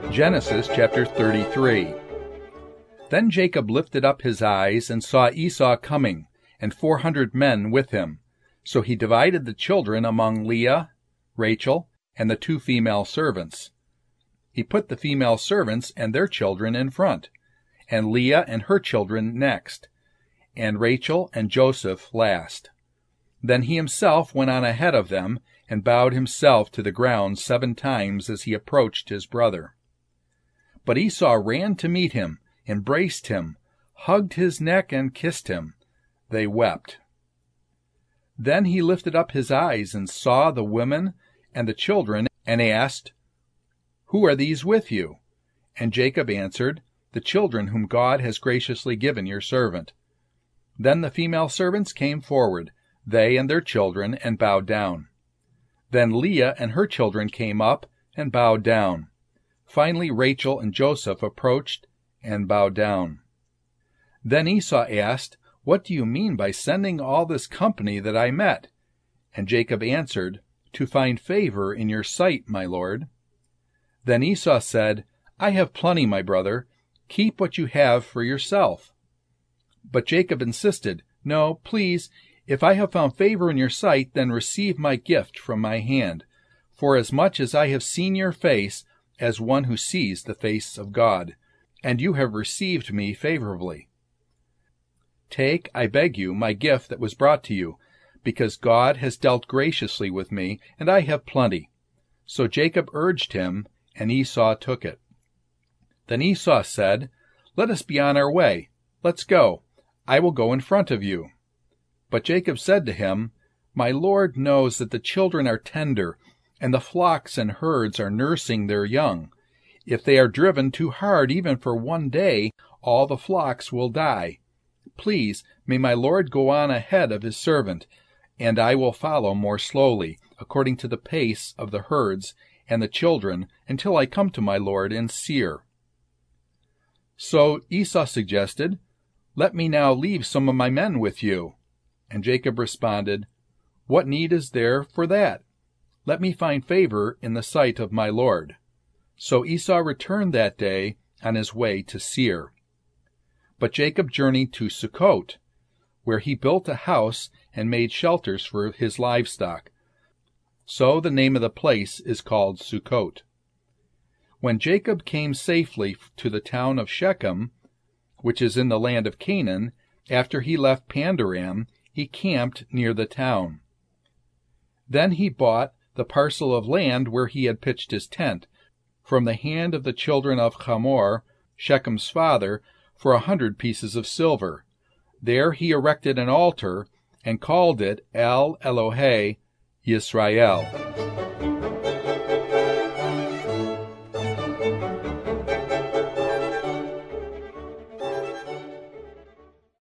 Genesis chapter 33. Then Jacob lifted up his eyes and saw Esau coming, and 400 men with him. So he divided the children among Leah, Rachel, and the 2 female servants. He put the female servants and their children in front, and Leah and her children next, and Rachel and Joseph last. Then he himself went on ahead of them, and bowed himself to the ground 7 times as he approached his brother. But Esau ran to meet him, embraced him, hugged his neck, and kissed him. They wept. Then he lifted up his eyes and saw the women and the children, and asked, "Who are these with you?" And Jacob answered, "The children whom God has graciously given your servant." Then the female servants came forward, they and their children, and bowed down. Then Leah and her children came up and bowed down. Finally Rachel and Joseph approached and bowed down. Then Esau asked, "What do you mean by sending all this company that I met?" And Jacob answered, "To find favor in your sight, my lord." Then Esau said, "I have plenty, my brother. Keep what you have for yourself." But Jacob insisted, "No, please, if I have found favor in your sight, then receive my gift from my hand, for as much as I have seen your face, as one who sees the face of God, and you have received me favorably. Take, I beg you, my gift that was brought to you, because God has dealt graciously with me, and I have plenty." So Jacob urged him, and Esau took it. Then Esau said, "Let us be on our way. Let's go. I will go in front of you." But Jacob said to him, "My Lord knows that the children are tender, and the flocks and herds are nursing their young. If they are driven too hard even for one day, all the flocks will die. Please, may my Lord go on ahead of his servant, and I will follow more slowly, according to the pace of the herds and the children, until I come to my Lord in Seir." So Esau suggested, "Let me now leave some of my men with you." And Jacob responded, "What need is there for that? Let me find favor in the sight of my Lord." So Esau returned that day on his way to Seir. But Jacob journeyed to Sukkot, where he built a house and made shelters for his livestock. So the name of the place is called Sukkot. When Jacob came safely to the town of Shechem, which is in the land of Canaan, after he left Pandaram, he camped near the town. Then he bought the parcel of land where he had pitched his tent from the hand of the children of Hamor, Shechem's father, for 100 pieces of silver. There he erected an altar and called it El Elohe Yisrael.